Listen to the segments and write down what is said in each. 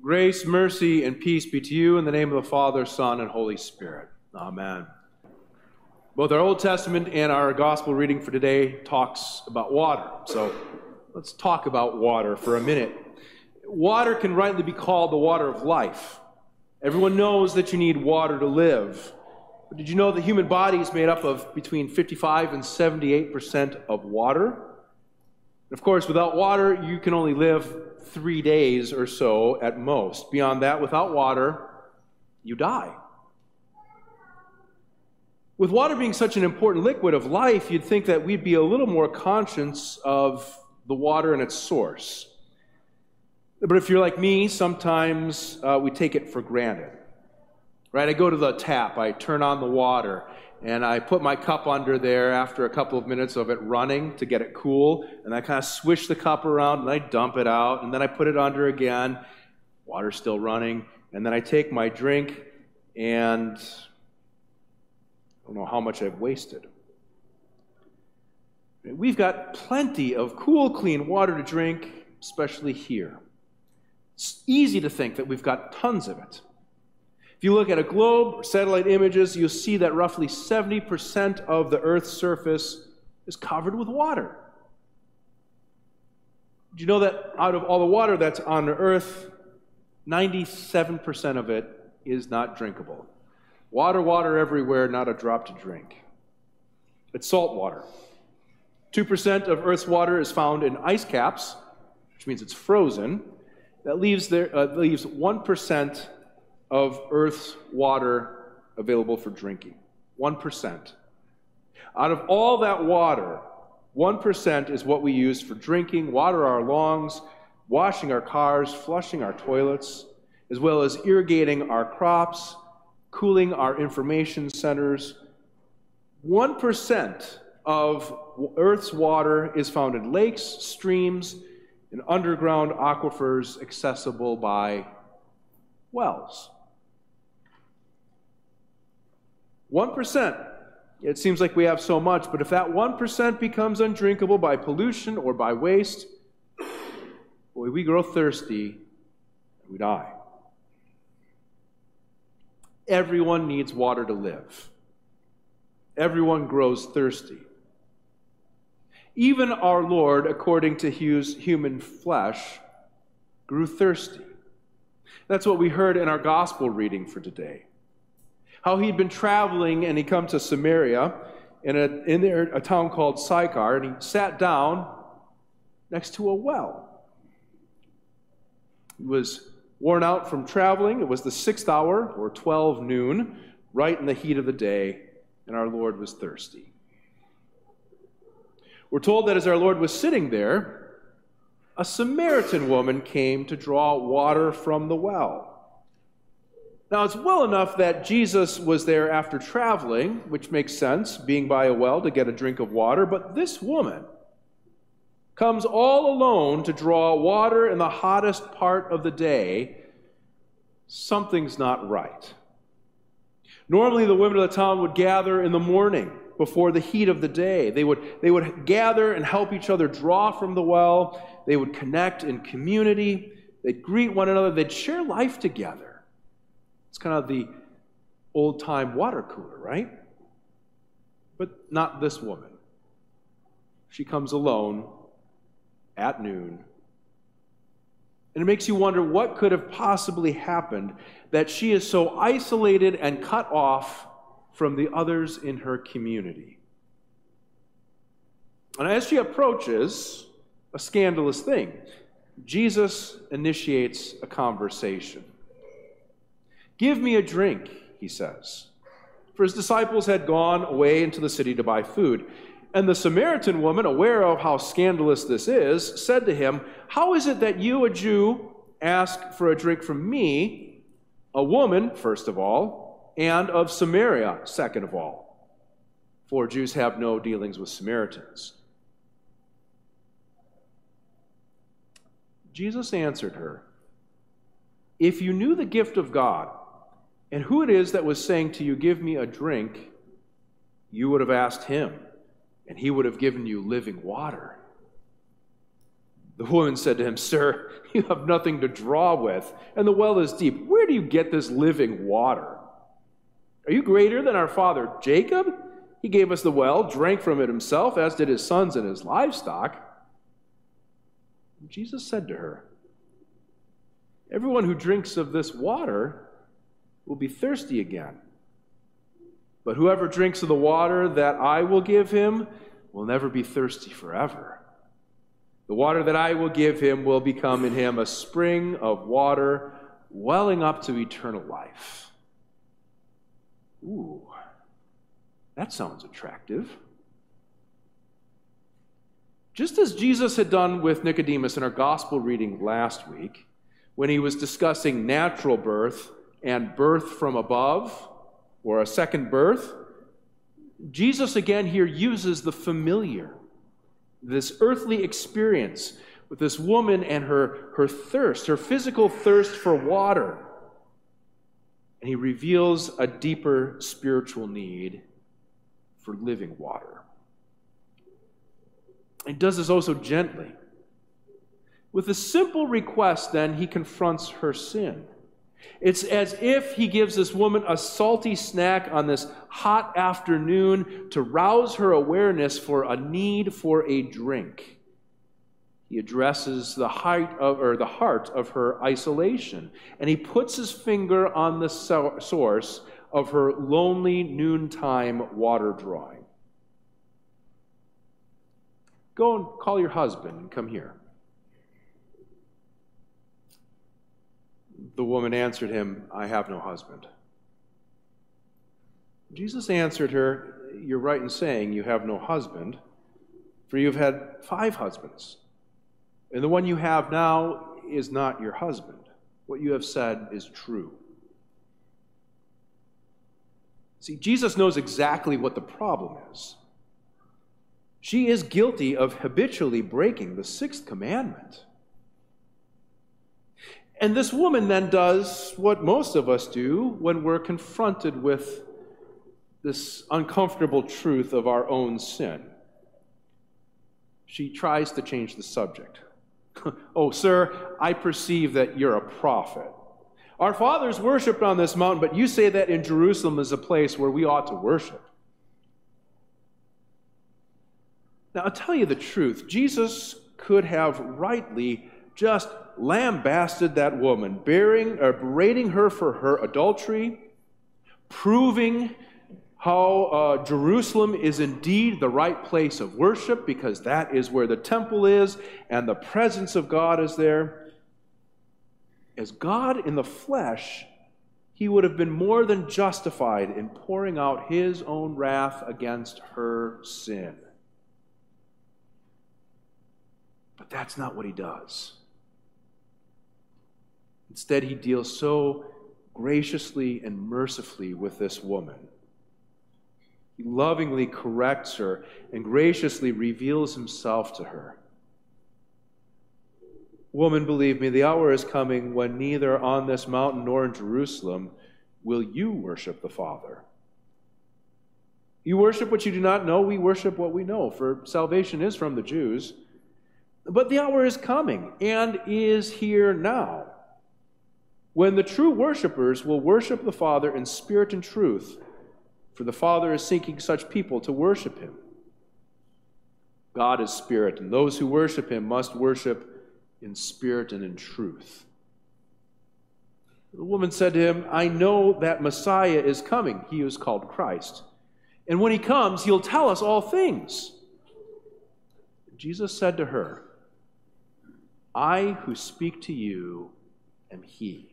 Grace, mercy, and peace be to you in the name of the Father, Son, and Holy Spirit. Amen. Both our Old Testament and our gospel reading for today talks about water. So let's talk about water for a minute. Water can rightly be called the water of life. Everyone knows that you need water to live. But did you know the human body is made up of between 55 and 78% of water? Of course, without water, you can only live 3 days or so at most. Beyond that, without water, you die. With water being such an important liquid of life, you'd think that we'd be a little more conscious of the water and its source. But if you're like me, sometimes we take it for granted. Right? I go to the tap, I turn on the water, and I put my cup under there after a couple of minutes of it running to get it cool, and I kind of swish the cup around, and I dump it out, and then I put it under again, water's still running, and then I take my drink, and I don't know how much I've wasted. We've got plenty of cool, clean water to drink, especially here. It's easy to think that we've got tons of it. If you look at a globe or satellite images, you'll see that roughly 70% of the Earth's surface is covered with water. Do you know that out of all the water that's on Earth, 97% of it is not drinkable? Water, water everywhere, not a drop to drink. It's salt water. 2% of Earth's water is found in ice caps, which means it's frozen. That leaves 1% of Earth's water available for drinking. 1%. Out of all that water, 1% is what we use for drinking, water our lawns, washing our cars, flushing our toilets, as well as irrigating our crops, cooling our information centers. 1% of Earth's water is found in lakes, streams, and underground aquifers accessible by wells. 1%. It seems like we have so much, but if that 1% becomes undrinkable by pollution or by waste, boy, we grow thirsty and we die. Everyone needs water to live. Everyone grows thirsty. Even our Lord, according to His human flesh, grew thirsty. That's what we heard in our gospel reading for today. How he'd been traveling and he come to Samaria in a town called Sychar, and he sat down next to a well. He was worn out from traveling. It was the 6th hour, or 12 noon, right in the heat of the day, and our Lord was thirsty. We're told that as our Lord was sitting there, a Samaritan woman came to draw water from the well. Now, it's well enough that Jesus was there after traveling, which makes sense, being by a well to get a drink of water, but this woman comes all alone to draw water in the hottest part of the day. Something's not right. Normally, the women of the town would gather in the morning before the heat of the day. They would gather and help each other draw from the well. They would connect in community. They'd greet one another. They'd share life together. It's kind of the old-time water cooler, right? But not this woman. She comes alone at noon. And it makes you wonder what could have possibly happened that she is so isolated and cut off from the others in her community. And as she approaches a scandalous thing, Jesus initiates a conversation. "Give me a drink," he says. For his disciples had gone away into the city to buy food. And the Samaritan woman, aware of how scandalous this is, said to him, "How is it that you, a Jew, ask for a drink from me, a woman, first of all, and of Samaria, second of all? For Jews have no dealings with Samaritans." Jesus answered her, "If you knew the gift of God, and who it is that was saying to you, 'Give me a drink,' you would have asked him, and he would have given you living water." The woman said to him, "Sir, you have nothing to draw with, and the well is deep. Where do you get this living water? Are you greater than our father Jacob? He gave us the well, drank from it himself, as did his sons and his livestock." And Jesus said to her, "Everyone who drinks of this water will be thirsty again. But whoever drinks of the water that I will give him will never be thirsty forever. The water that I will give him will become in him a spring of water welling up to eternal life." Ooh, that sounds attractive. Just as Jesus had done with Nicodemus in our gospel reading last week, when he was discussing natural birth and birth from above, or a second birth, Jesus again here uses the familiar, this earthly experience with this woman and her thirst, her physical thirst for water. And he reveals a deeper spiritual need for living water. He does this also gently. With a simple request, then, he confronts her sin. It's as if he gives this woman a salty snack on this hot afternoon to rouse her awareness for a need for a drink. He addresses the heart of her isolation, and he puts his finger on the source of her lonely noontime water drawing. "Go and call your husband and come here." The woman answered him, "I have no husband." Jesus answered her, "You're right in saying you have no husband, for you've had 5 husbands, and the one you have now is not your husband. What you have said is true." See, Jesus knows exactly what the problem is. She is guilty of habitually breaking the 6th commandment. And this woman then does what most of us do when we're confronted with this uncomfortable truth of our own sin. She tries to change the subject. "Oh, sir, I perceive that you're a prophet. Our fathers worshipped on this mountain, but you say that in Jerusalem is a place where we ought to worship." Now, I'll tell you the truth. Jesus could have rightly just lambasted that woman, berating her for her adultery, proving how Jerusalem is indeed the right place of worship, because that is where the temple is and the presence of God is there. As God in the flesh, he would have been more than justified in pouring out his own wrath against her sin. But that's not what he does. Instead, he deals so graciously and mercifully with this woman. He lovingly corrects her and graciously reveals himself to her. "Woman, believe me, the hour is coming when neither on this mountain nor in Jerusalem will you worship the Father. You worship what you do not know, we worship what we know, for salvation is from the Jews. But the hour is coming and is here now, when the true worshipers will worship the Father in spirit and truth, for the Father is seeking such people to worship him. God is spirit, and those who worship him must worship in spirit and in truth." The woman said to him, "I know that Messiah is coming." He is called Christ. "And when he comes, he'll tell us all things." Jesus said to her, "I who speak to you am he."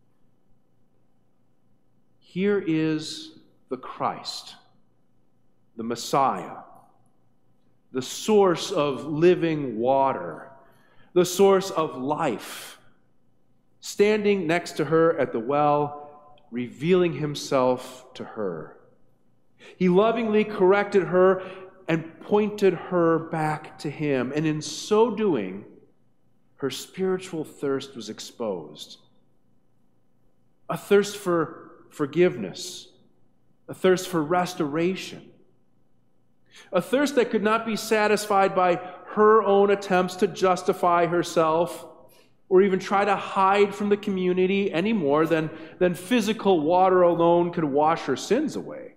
Here is the Christ, the Messiah, the source of living water, the source of life, standing next to her at the well, revealing himself to her. He lovingly corrected her and pointed her back to him, and in so doing, her spiritual thirst was exposed. A thirst for forgiveness, a thirst for restoration, a thirst that could not be satisfied by her own attempts to justify herself or even try to hide from the community any more than physical water alone could wash her sins away.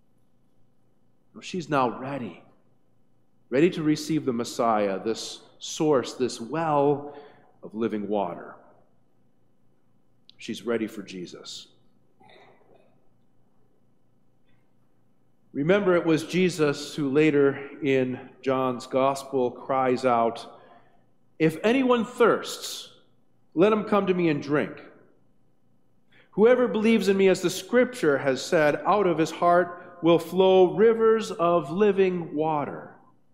She's now ready to receive the Messiah, this source, this well of living water. She's ready for Jesus. Remember, it was Jesus who later in John's Gospel cries out, "If anyone thirsts, let him come to me and drink. Whoever believes in me, as the Scripture has said, out of his heart will flow rivers of living water."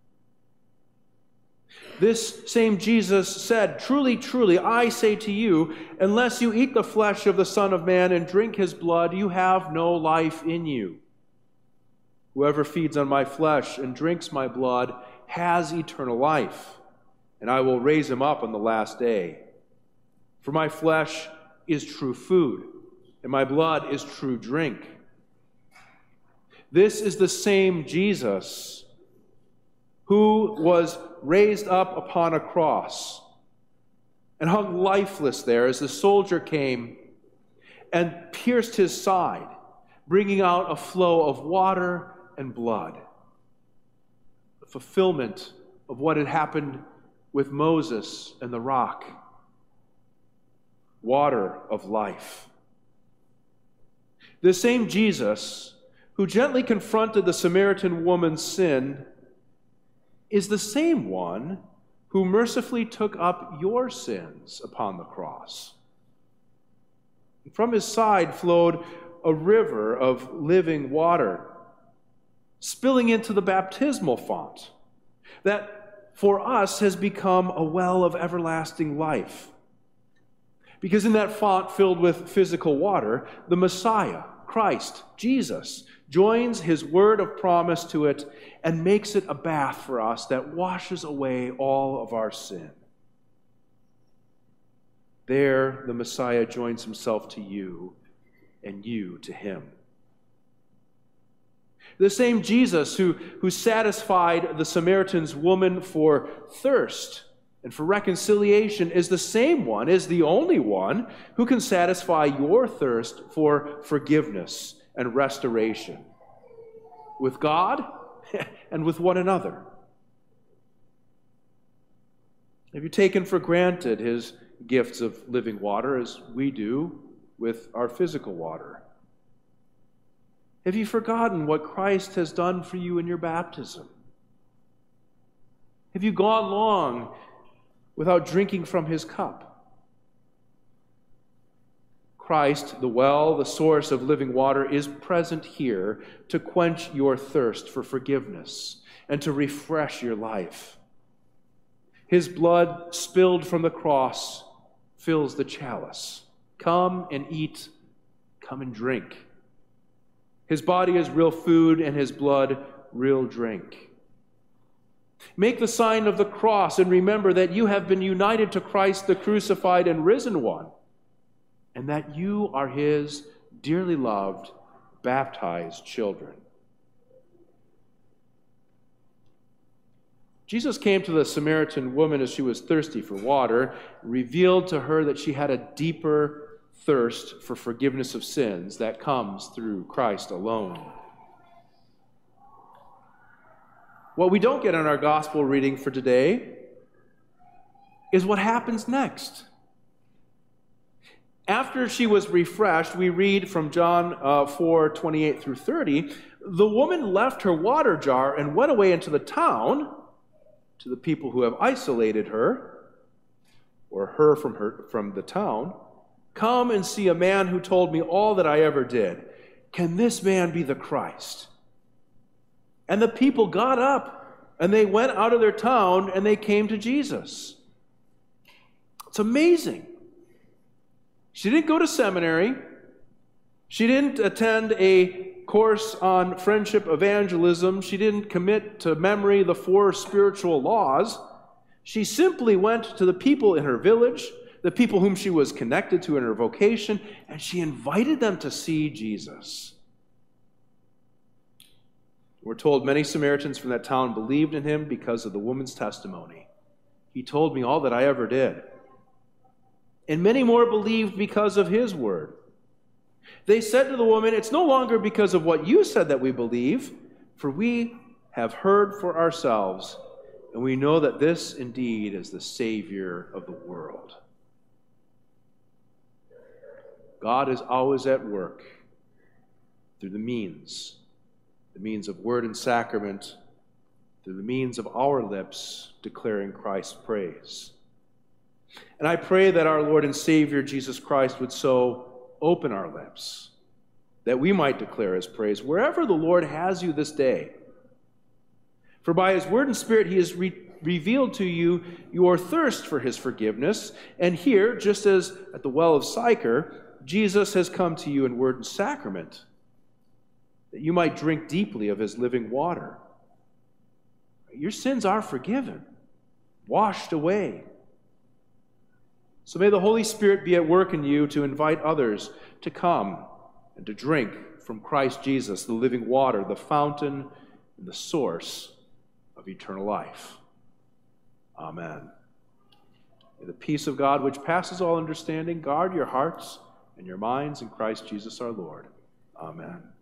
This same Jesus said, "Truly, truly, I say to you, unless you eat the flesh of the Son of Man and drink his blood, you have no life in you. Whoever feeds on my flesh and drinks my blood has eternal life, and I will raise him up on the last day. For my flesh is true food, and my blood is true drink." This is the same Jesus who was raised up upon a cross and hung lifeless there as the soldier came and pierced his side, bringing out a flow of water and blood. The fulfillment of what had happened with Moses and the rock. Water of life. The same Jesus who gently confronted the Samaritan woman's sin is the same one who mercifully took up your sins upon the cross. From his side flowed a river of living water, spilling into the baptismal font that for us has become a well of everlasting life. Because in that font filled with physical water, the Messiah, Christ, Jesus, joins his word of promise to it and makes it a bath for us that washes away all of our sin. There, the Messiah joins himself to you and you to him. The same Jesus who satisfied the Samaritan's woman for thirst and for reconciliation is the same one, is the only one who can satisfy your thirst for forgiveness and restoration with God and with one another. Have you taken for granted his gifts of living water as we do with our physical water? Have you forgotten what Christ has done for you in your baptism? Have you gone long without drinking from his cup? Christ, the well, the source of living water, is present here to quench your thirst for forgiveness and to refresh your life. His blood spilled from the cross fills the chalice. Come and eat, come and drink. His body is real food and his blood real drink. Make the sign of the cross and remember that you have been united to Christ, the crucified and risen one, and that you are his dearly loved, baptized children. Jesus came to the Samaritan woman as she was thirsty for water, revealed to her that she had a deeper thirst for forgiveness of sins that comes through Christ alone. What we don't get in our gospel reading for today is what happens next. After she was refreshed, we read from John 4:28 through 30, the woman left her water jar and went away into the town to the people who have isolated her, or her from the town. Come and see a man who told me all that I ever did. Can this man be the Christ? And the people got up and they went out of their town and they came to Jesus. It's amazing. She didn't go to seminary. She didn't attend a course on friendship evangelism. She didn't commit to memory the 4 spiritual laws. She simply went to the people in her village, the people whom she was connected to in her vocation, and she invited them to see Jesus. We're told many Samaritans from that town believed in him because of the woman's testimony. He told me all that I ever did. And many more believed because of his word. They said to the woman, "It's no longer because of what you said that we believe, for we have heard for ourselves, and we know that this indeed is the Savior of the world." God is always at work through the means of word and sacrament, through the means of our lips declaring Christ's praise. And I pray that our Lord and Savior Jesus Christ would so open our lips that we might declare his praise wherever the Lord has you this day. For by his word and spirit he has revealed to you your thirst for his forgiveness. And here, just as at the well of Sychar, Jesus has come to you in word and sacrament, that you might drink deeply of his living water. Your sins are forgiven, washed away. So may the Holy Spirit be at work in you to invite others to come and to drink from Christ Jesus, the living water, the fountain and the source of eternal life. Amen. May the peace of God, which passes all understanding, guard your hearts and your minds in Christ Jesus our Lord. Amen.